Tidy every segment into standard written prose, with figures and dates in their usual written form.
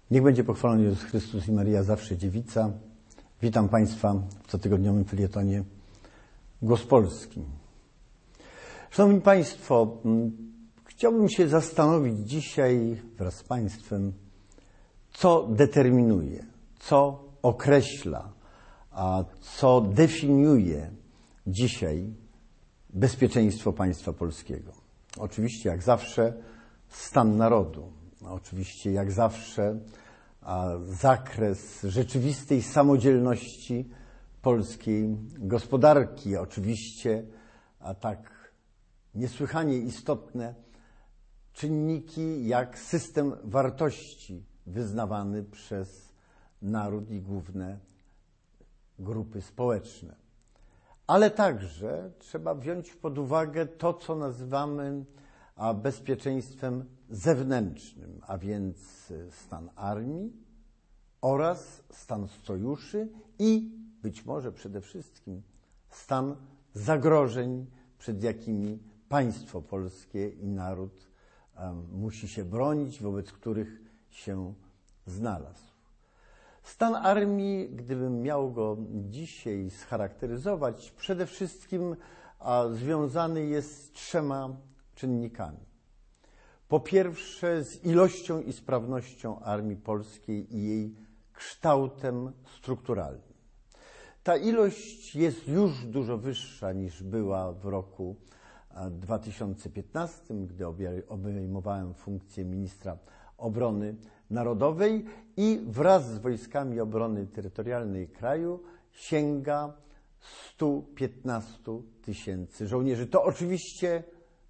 Niech będzie pochwalony Jezus Chrystus i Maryja zawsze dziewica. Witam Państwa w cotygodniowym felietonie Głos Polski. Szanowni Państwo, chciałbym się zastanowić dzisiaj wraz z Państwem, co determinuje, co określa, a co definiuje dzisiaj bezpieczeństwo państwa polskiego. Oczywiście, jak zawsze, stan narodu. Oczywiście, jak zawsze, zakres rzeczywistej samodzielności polskiej gospodarki. Oczywiście, a tak niesłychanie istotne czynniki jak system wartości wyznawany przez naród i główne grupy społeczne. Ale także trzeba wziąć pod uwagę to, co nazywamy bezpieczeństwem zewnętrznym, a więc stan armii oraz stan sojuszy i być może przede wszystkim stan zagrożeń, przed jakimi państwo polskie i naród musi się bronić, wobec których się znalazł. Stan armii, gdybym miał go dzisiaj scharakteryzować, przede wszystkim związany jest z trzema czynnikami. Po pierwsze, z ilością i sprawnością armii polskiej i jej kształtem strukturalnym. Ta ilość jest już dużo wyższa niż była w roku 2015, gdy obejmowałem funkcję ministra obrony narodowej i wraz z wojskami obrony terytorialnej kraju sięga 115 tysięcy żołnierzy. To oczywiście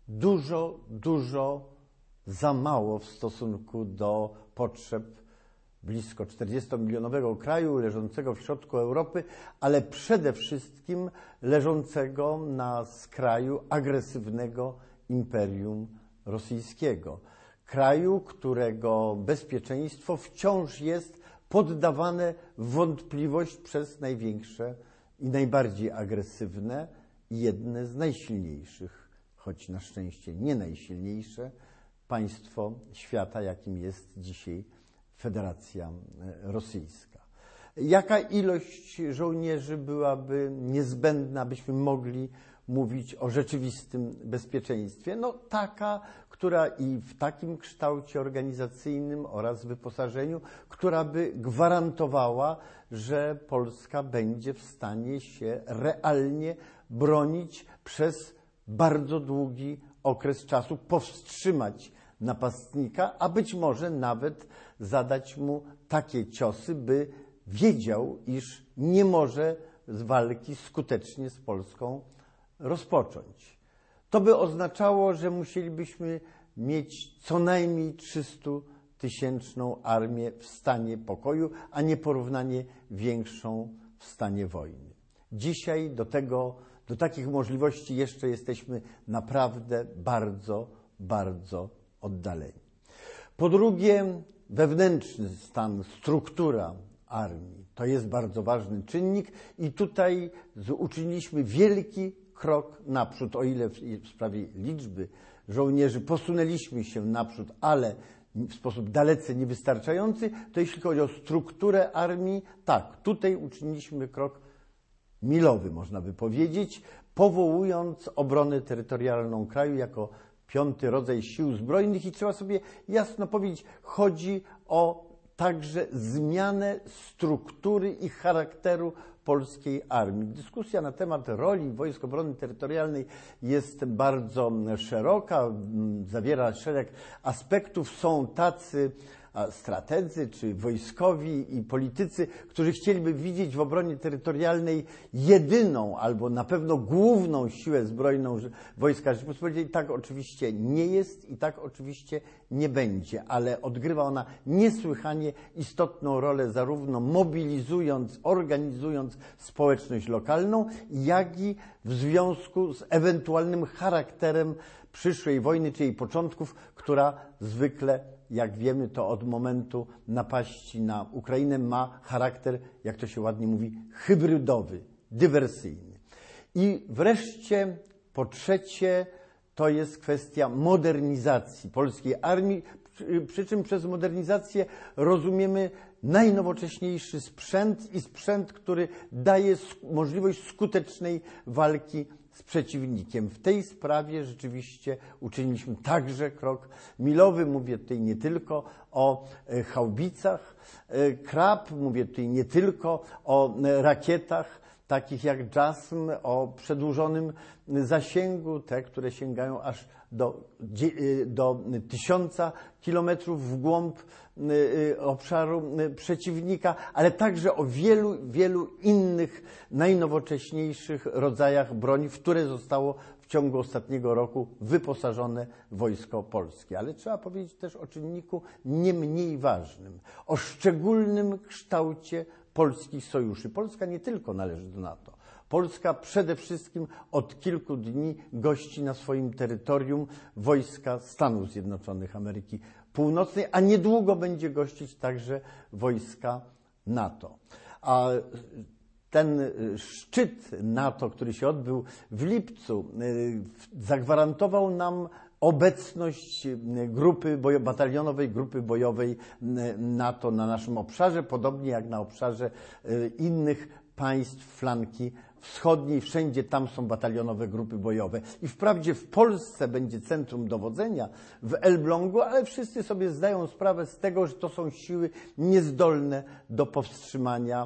dużo za mało w stosunku do potrzeb blisko 40-milionowego kraju leżącego w środku Europy, ale przede wszystkim leżącego na skraju agresywnego imperium rosyjskiego. Kraju, którego bezpieczeństwo wciąż jest poddawane w wątpliwość przez największe i najbardziej agresywne i jedne z najsilniejszych, choć na szczęście nie najsilniejsze, państwo świata, jakim jest dzisiaj Federacja Rosyjska. Jaka ilość żołnierzy byłaby niezbędna, abyśmy mogli mówić o rzeczywistym bezpieczeństwie? No taka, która i w takim kształcie organizacyjnym oraz wyposażeniu, która by gwarantowała, że Polska będzie w stanie się realnie bronić przez bardzo długi okres czasu, powstrzymać napastnika, a być może nawet zadać mu takie ciosy, by wiedział, iż nie może z walki skutecznie z Polską rozpocząć. To by oznaczało, że musielibyśmy mieć co najmniej 300-tysięczną armię w stanie pokoju, a nieporównanie większą w stanie wojny. Dzisiaj do takich możliwości jeszcze jesteśmy naprawdę bardzo oddaleni. Po drugie, wewnętrzny stan, struktura armii. To jest bardzo ważny czynnik i tutaj uczyniliśmy wielki krok naprzód, o ile w sprawie liczby żołnierzy posunęliśmy się naprzód, ale w sposób dalece niewystarczający, to jeśli chodzi o strukturę armii, tak, tutaj uczyniliśmy krok milowy, można by powiedzieć, powołując obronę terytorialną kraju jako piąty rodzaj sił zbrojnych i trzeba sobie jasno powiedzieć, chodzi o także zmianę struktury i charakteru polskiej armii. Dyskusja na temat roli Wojsk Obrony Terytorialnej jest bardzo szeroka, zawiera szereg aspektów. Są tacy strategzy czy wojskowi i politycy, którzy chcieliby widzieć w obronie terytorialnej jedyną albo na pewno główną siłę zbrojną Wojska Rzeczypospolitej. Tak oczywiście nie jest i tak oczywiście nie będzie, ale odgrywa ona niesłychanie istotną rolę, zarówno mobilizując, organizując społeczność lokalną, jak i w związku z ewentualnym charakterem przyszłej wojny, czy jej początków, która zwykle, jak wiemy, to od momentu napaści na Ukrainę ma charakter, jak to się ładnie mówi, hybrydowy, dywersyjny. I wreszcie, po trzecie, to jest kwestia modernizacji polskiej armii, przy czym przez modernizację rozumiemy najnowocześniejszy sprzęt i sprzęt, który daje możliwość skutecznej walki z przeciwnikiem. W tej sprawie rzeczywiście uczyniliśmy także krok milowy. Mówię tutaj nie tylko o haubicach Krab, mówię tutaj nie tylko o rakietach takich jak JASM, o przedłużonym zasięgu, te, które sięgają aż do 1000 kilometrów w głąb obszaru przeciwnika, ale także o wielu innych najnowocześniejszych rodzajach broni, w które zostało w ciągu ostatniego roku wyposażone Wojsko Polskie. Ale trzeba powiedzieć też o czynniku nie mniej ważnym, o szczególnym kształcie polskich sojuszy. Polska nie tylko należy do NATO. Polska przede wszystkim od kilku dni gości na swoim terytorium wojska Stanów Zjednoczonych Ameryki Północnej, a niedługo będzie gościć także wojska NATO. A ten szczyt NATO, który się odbył w lipcu, zagwarantował nam obecność batalionowej grupy bojowej NATO na naszym obszarze, podobnie jak na obszarze innych państw flanki wschodniej. Wszędzie tam są batalionowe grupy bojowe. I wprawdzie w Polsce będzie centrum dowodzenia w Elblągu, ale wszyscy sobie zdają sprawę z tego, że to są siły niezdolne do powstrzymania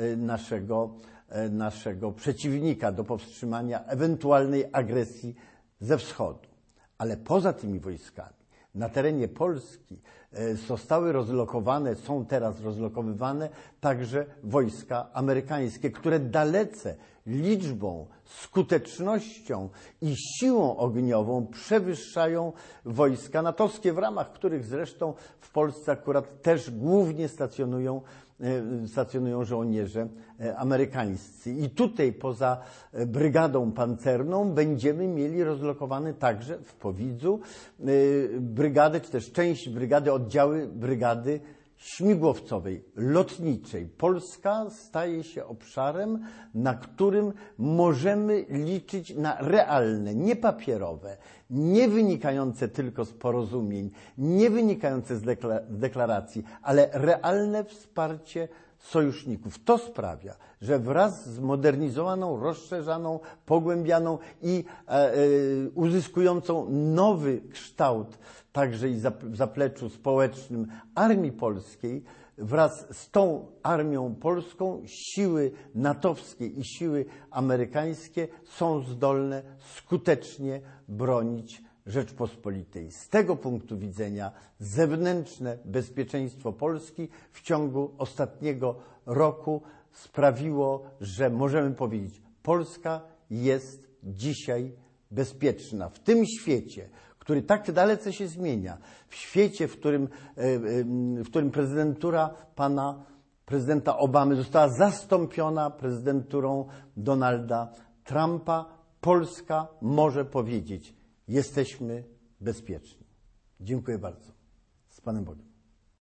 naszego przeciwnika, do powstrzymania ewentualnej agresji ze wschodu. Ale poza tymi wojskami na terenie Polski zostały rozlokowane, są teraz rozlokowywane także wojska amerykańskie, które dalece liczbą, skutecznością i siłą ogniową przewyższają wojska natowskie, w ramach których zresztą w Polsce akurat też głównie stacjonują żołnierze amerykańscy. I tutaj poza brygadą pancerną będziemy mieli rozlokowane także w Powidzu brygadę, czy też część brygady, oddziały brygady śmigłowcowej, lotniczej. Polska staje się obszarem, na którym możemy liczyć na realne, nie papierowe, nie wynikające tylko z porozumień, nie wynikające z deklaracji, ale realne wsparcie sojuszników. To sprawia, że wraz z modernizowaną, rozszerzaną, pogłębianą i uzyskującą nowy kształt także i w zapleczu społecznym Armii Polskiej, wraz z tą Armią Polską siły natowskie i siły amerykańskie są zdolne skutecznie bronić Rzeczpospolitej. Z tego punktu widzenia zewnętrzne bezpieczeństwo Polski w ciągu ostatniego roku sprawiło, że możemy powiedzieć, Polska jest dzisiaj bezpieczna. W tym świecie, który tak dalece się zmienia, w świecie, w którym prezydentura pana prezydenta Obamy została zastąpiona prezydenturą Donalda Trumpa, Polska może powiedzieć, jesteśmy bezpieczni. Dziękuję bardzo. Z Panem Bogiem.